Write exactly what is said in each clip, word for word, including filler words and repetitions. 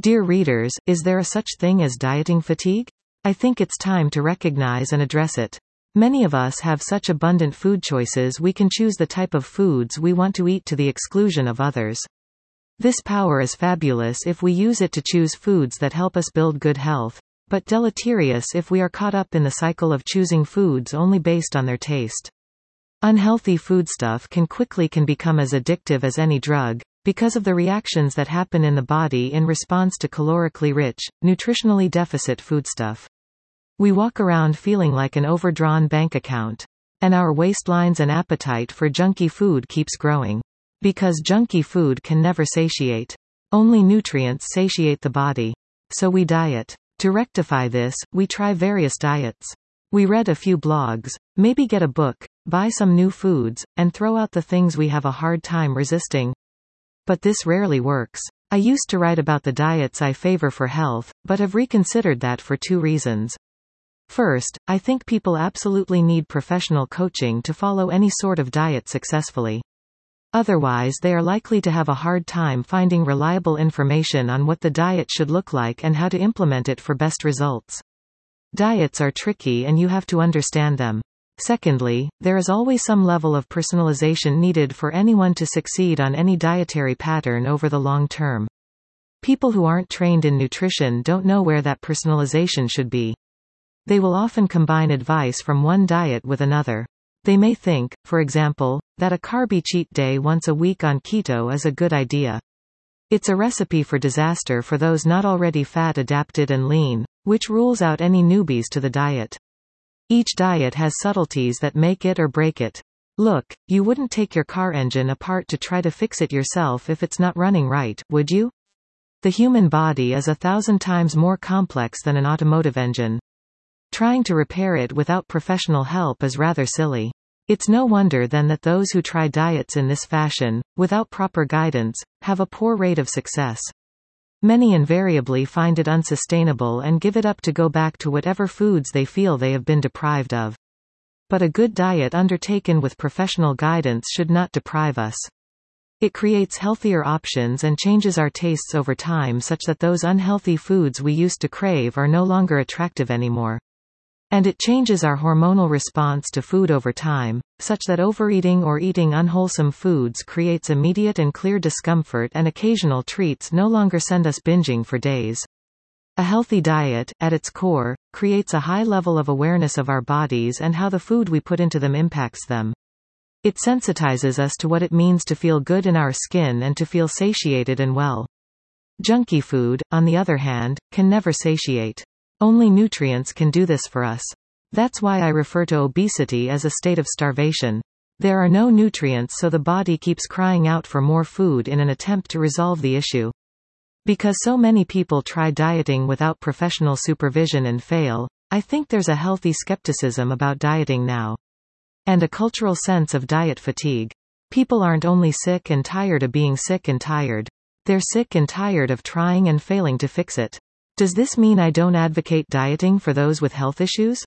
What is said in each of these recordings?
Dear readers, is there a such thing as dieting fatigue? I think it's time to recognize and address it. Many of us have such abundant food choices we can choose the type of foods we want to eat to the exclusion of others. This power is fabulous if we use it to choose foods that help us build good health, but deleterious if we are caught up in the cycle of choosing foods only based on their taste. Unhealthy foodstuff can quickly can become as addictive as any drug, because of the reactions that happen in the body in response to calorically rich, nutritionally deficit foodstuff. We walk around feeling like an overdrawn bank account. And our waistlines and appetite for junky food keeps growing. Because junky food can never satiate. Only nutrients satiate the body. So we diet. To rectify this, we try various diets. We read a few blogs, maybe get a book, buy some new foods, and throw out the things we have a hard time resisting. But this rarely works. I used to write about the diets I favor for health, but have reconsidered that for two reasons. First, I think people absolutely need professional coaching to follow any sort of diet successfully. Otherwise, they are likely to have a hard time finding reliable information on what the diet should look like and how to implement it for best results. Diets are tricky and you have to understand them. Secondly, there is always some level of personalization needed for anyone to succeed on any dietary pattern over the long term. People who aren't trained in nutrition don't know where that personalization should be. They will often combine advice from one diet with another. They may think, for example, that a carby cheat day once a week on keto is a good idea. It's a recipe for disaster for those not already fat adapted and lean, which rules out any newbies to the diet. Each diet has subtleties that make it or break it. Look, you wouldn't take your car engine apart to try to fix it yourself if it's not running right, would you? The human body is a thousand times more complex than an automotive engine. Trying to repair it without professional help is rather silly. It's no wonder then that those who try diets in this fashion, without proper guidance, have a poor rate of success. Many invariably find it unsustainable and give it up to go back to whatever foods they feel they have been deprived of. But a good diet undertaken with professional guidance should not deprive us. It creates healthier options and changes our tastes over time such that those unhealthy foods we used to crave are no longer attractive anymore. And it changes our hormonal response to food over time, such that overeating or eating unwholesome foods creates immediate and clear discomfort and occasional treats no longer send us binging for days. A healthy diet, at its core, creates a high level of awareness of our bodies and how the food we put into them impacts them. It sensitizes us to what it means to feel good in our skin and to feel satiated and well. Junky food, on the other hand, can never satiate. Only nutrients can do this for us. That's why I refer to obesity as a state of starvation. There are no nutrients, so the body keeps crying out for more food in an attempt to resolve the issue. Because so many people try dieting without professional supervision and fail, I think there's a healthy skepticism about dieting now. And a cultural sense of diet fatigue. People aren't only sick and tired of being sick and tired. They're sick and tired of trying and failing to fix it. Does this mean I don't advocate dieting for those with health issues?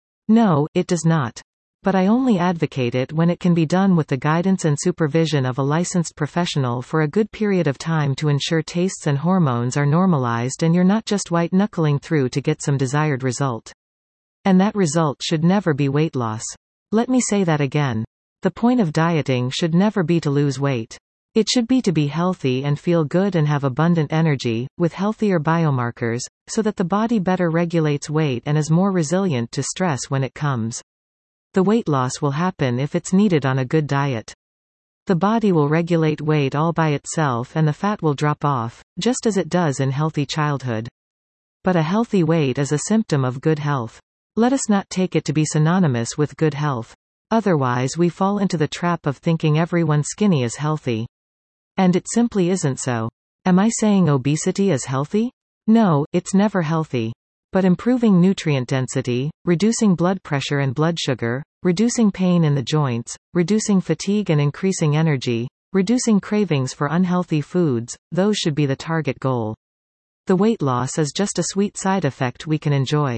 No, it does not. But I only advocate it when it can be done with the guidance and supervision of a licensed professional for a good period of time to ensure tastes and hormones are normalized and you're not just white-knuckling through to get some desired result. And that result should never be weight loss. Let me say that again. The point of dieting should never be to lose weight. It should be to be healthy and feel good and have abundant energy, with healthier biomarkers, so that the body better regulates weight and is more resilient to stress when it comes. The weight loss will happen if it's needed on a good diet. The body will regulate weight all by itself and the fat will drop off, just as it does in healthy childhood. But a healthy weight is a symptom of good health. Let us not take it to be synonymous with good health. Otherwise we fall into the trap of thinking everyone skinny is healthy. And it simply isn't so. Am I saying obesity is healthy? No, it's never healthy. But improving nutrient density, reducing blood pressure and blood sugar, reducing pain in the joints, reducing fatigue and increasing energy, reducing cravings for unhealthy foods, those should be the target goal. The weight loss is just a sweet side effect we can enjoy.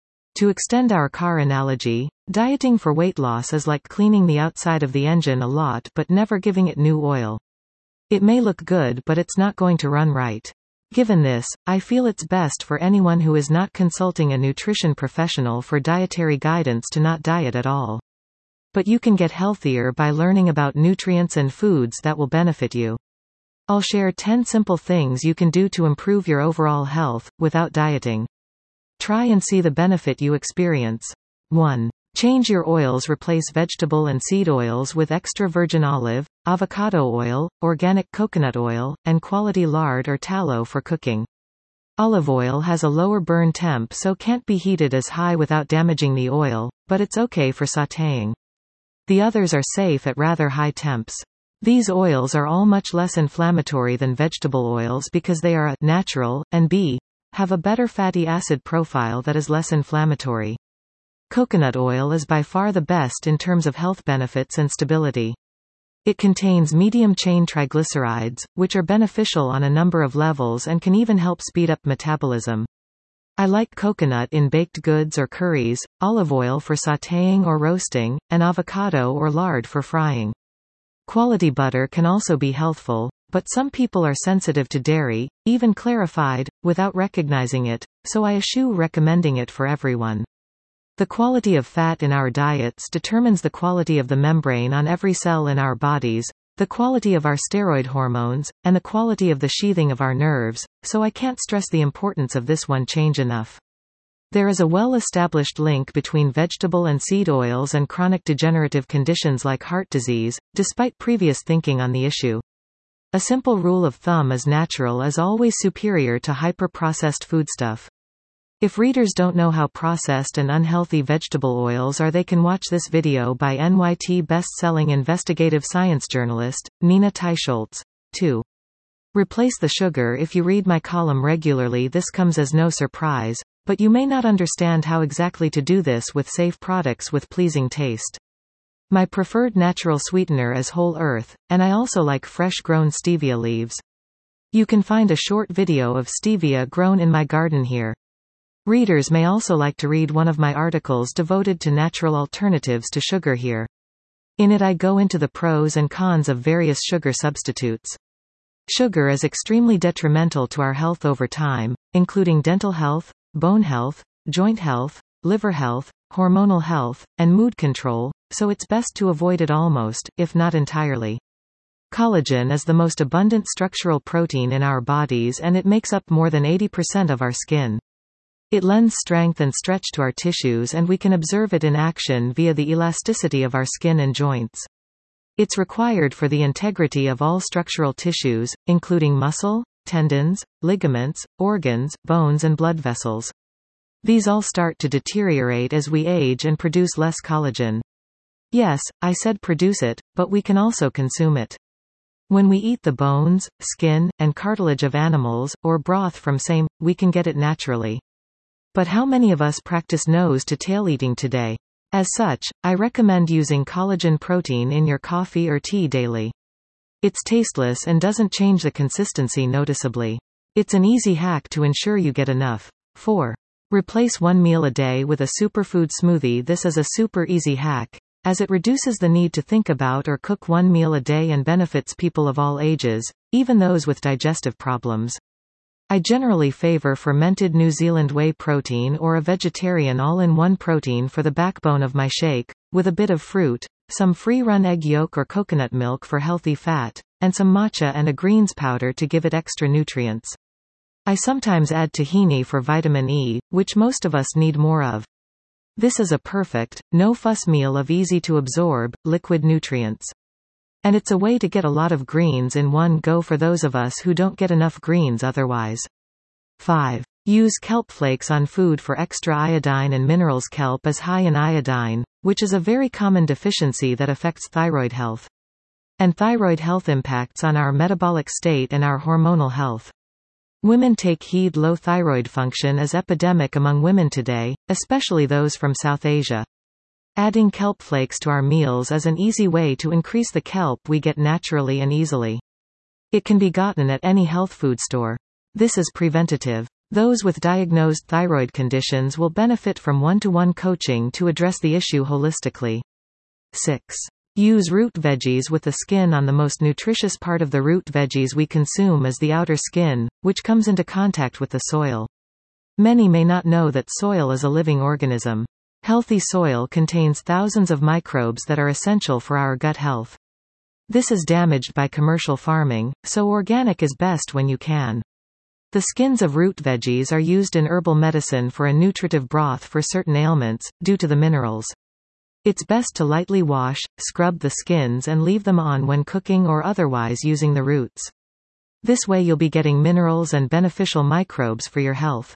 To extend our car analogy, dieting for weight loss is like cleaning the outside of the engine a lot but never giving it new oil. It may look good but it's not going to run right. Given this, I feel it's best for anyone who is not consulting a nutrition professional for dietary guidance to not diet at all. But you can get healthier by learning about nutrients and foods that will benefit you. I'll share ten simple things you can do to improve your overall health, without dieting. Try and see the benefit you experience. one. Change your oils. Replace vegetable and seed oils with extra virgin olive, avocado oil, organic coconut oil, and quality lard or tallow for cooking. Olive oil has a lower burn temp so can't be heated as high without damaging the oil, but it's okay for sautéing. The others are safe at rather high temps. These oils are all much less inflammatory than vegetable oils because they are a natural, and b. have a better fatty acid profile that is less inflammatory. Coconut oil is by far the best in terms of health benefits and stability. It contains medium-chain triglycerides, which are beneficial on a number of levels and can even help speed up metabolism. I like coconut in baked goods or curries, olive oil for sautéing or roasting, and avocado or lard for frying. Quality butter can also be healthful, but some people are sensitive to dairy, even clarified, without recognizing it, so I eschew recommending it for everyone. The quality of fat in our diets determines the quality of the membrane on every cell in our bodies, the quality of our steroid hormones, and the quality of the sheathing of our nerves, so I can't stress the importance of this one change enough. There is a well-established link between vegetable and seed oils and chronic degenerative conditions like heart disease, despite previous thinking on the issue. A simple rule of thumb is natural is always superior to hyper-processed foodstuff. If readers don't know how processed and unhealthy vegetable oils are, they can watch this video by N Y T best-selling investigative science journalist, Nina Teicholz. two. Replace the sugar. If you read my column regularly, this comes as no surprise, but you may not understand how exactly to do this with safe products with pleasing taste. My preferred natural sweetener is whole earth, and I also like fresh-grown stevia leaves. You can find a short video of stevia grown in my garden here. Readers may also like to read one of my articles devoted to natural alternatives to sugar here. In it I go into the pros and cons of various sugar substitutes. Sugar is extremely detrimental to our health over time, including dental health, bone health, joint health, liver health, hormonal health, and mood control, so it's best to avoid it almost, if not entirely. Collagen is the most abundant structural protein in our bodies and it makes up more than eighty percent of our skin. It lends strength and stretch to our tissues and we can observe it in action via the elasticity of our skin and joints. It's required for the integrity of all structural tissues, including muscle, tendons, ligaments, organs, bones and blood vessels. These all start to deteriorate as we age and produce less collagen. Yes, I said produce it, but we can also consume it. When we eat the bones, skin, and cartilage of animals, or broth from same, we can get it naturally. But how many of us practice nose-to-tail eating today? As such, I recommend using collagen protein in your coffee or tea daily. It's tasteless and doesn't change the consistency noticeably. It's an easy hack to ensure you get enough. four. Replace one meal a day with a superfood smoothie. This is a super easy hack, as it reduces the need to think about or cook one meal a day and benefits people of all ages, even those with digestive problems. I generally favor fermented New Zealand whey protein or a vegetarian all-in-one protein for the backbone of my shake, with a bit of fruit, some free-run egg yolk or coconut milk for healthy fat, and some matcha and a greens powder to give it extra nutrients. I sometimes add tahini for vitamin E, which most of us need more of. This is a perfect, no-fuss meal of easy-to-absorb, liquid nutrients. And it's a way to get a lot of greens in one go for those of us who don't get enough greens otherwise. five. Use kelp flakes on food for extra iodine and minerals. Kelp is high in iodine, which is a very common deficiency that affects thyroid health. And thyroid health impacts on our metabolic state and our hormonal health. Women take heed. Low thyroid function is epidemic among women today, especially those from South Asia. Adding kelp flakes to our meals is an easy way to increase the kelp we get naturally and easily. It can be gotten at any health food store. This is preventative. Those with diagnosed thyroid conditions will benefit from one-to-one coaching to address the issue holistically. six. Use root veggies with the skin on. The most nutritious part of the root veggies we consume is the outer skin, which comes into contact with the soil. Many may not know that soil is a living organism. Healthy soil contains thousands of microbes that are essential for our gut health. This is damaged by commercial farming, so organic is best when you can. The skins of root veggies are used in herbal medicine for a nutritive broth for certain ailments, due to the minerals. It's best to lightly wash, scrub the skins and leave them on when cooking or otherwise using the roots. This way you'll be getting minerals and beneficial microbes for your health.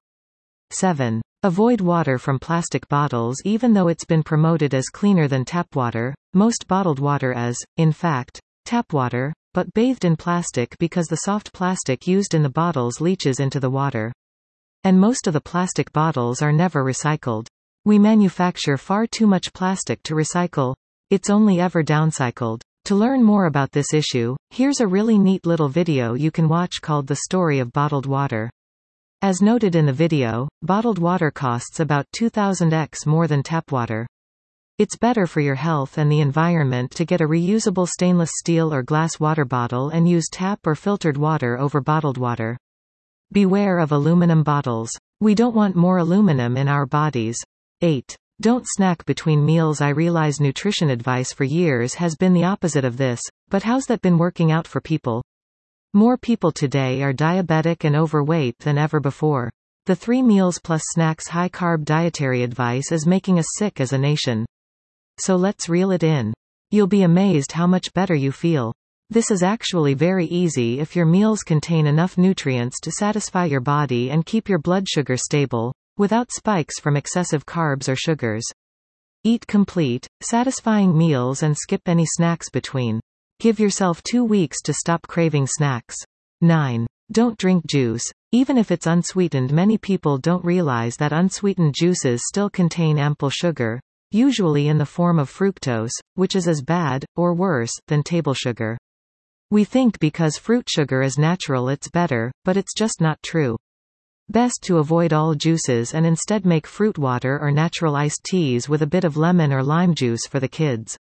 seven. Avoid water from plastic bottles. Even though it's been promoted as cleaner than tap water, most bottled water is, in fact, tap water, but bathed in plastic because the soft plastic used in the bottles leaches into the water. And most of the plastic bottles are never recycled. We manufacture far too much plastic to recycle. It's only ever downcycled. To learn more about this issue, here's a really neat little video you can watch called The Story of Bottled Water. As noted in the video, bottled water costs about two thousand times more than tap water. It's better for your health and the environment to get a reusable stainless steel or glass water bottle and use tap or filtered water over bottled water. Beware of aluminum bottles. We don't want more aluminum in our bodies. eight. Don't snack between meals. I realize nutrition advice for years has been the opposite of this, but how's that been working out for people? More people today are diabetic and overweight than ever before. The three meals plus snacks high-carb dietary advice is making us sick as a nation. So let's reel it in. You'll be amazed how much better you feel. This is actually very easy if your meals contain enough nutrients to satisfy your body and keep your blood sugar stable, without spikes from excessive carbs or sugars. Eat complete, satisfying meals and skip any snacks between. Give yourself two weeks to stop craving snacks. nine. Don't drink juice. Even if it's unsweetened, many people don't realize that unsweetened juices still contain ample sugar, usually in the form of fructose, which is as bad, or worse, than table sugar. We think because fruit sugar is natural it's better, but it's just not true. Best to avoid all juices and instead make fruit water or natural iced teas with a bit of lemon or lime juice for the kids.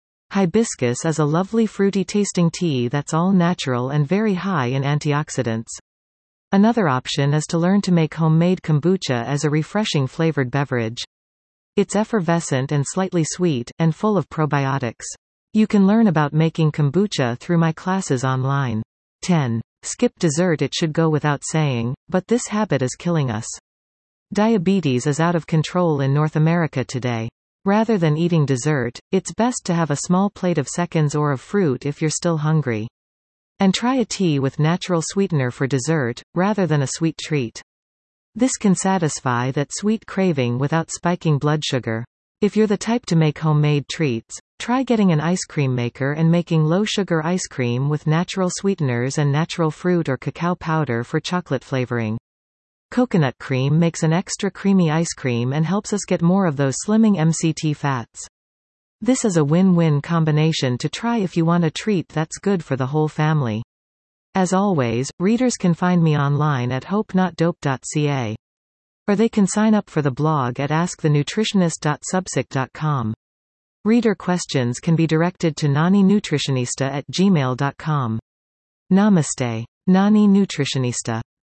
Hibiscus is a lovely fruity tasting tea that's all natural and very high in antioxidants. Another option is to learn to make homemade kombucha as a refreshing flavored beverage. It's effervescent and slightly sweet, and full of probiotics. You can learn about making kombucha through my classes online. ten. Skip dessert. It should go without saying, but this habit is killing us. Diabetes is out of control in North America today. Rather than eating dessert, it's best to have a small plate of seconds or of fruit if you're still hungry. And try a tea with natural sweetener for dessert, rather than a sweet treat. This can satisfy that sweet craving without spiking blood sugar. If you're the type to make homemade treats, try getting an ice cream maker and making low-sugar ice cream with natural sweeteners and natural fruit or cacao powder for chocolate flavoring. Coconut cream makes an extra creamy ice cream and helps us get more of those slimming M C T fats. This is a win-win combination to try if you want a treat that's good for the whole family. As always, readers can find me online at hope not dope dot c a. Or they can sign up for the blog at ask the nutritionist dot substack dot com. Reader questions can be directed to nani nutritionista at gmail dot com. Namaste. Nani Nutritionista.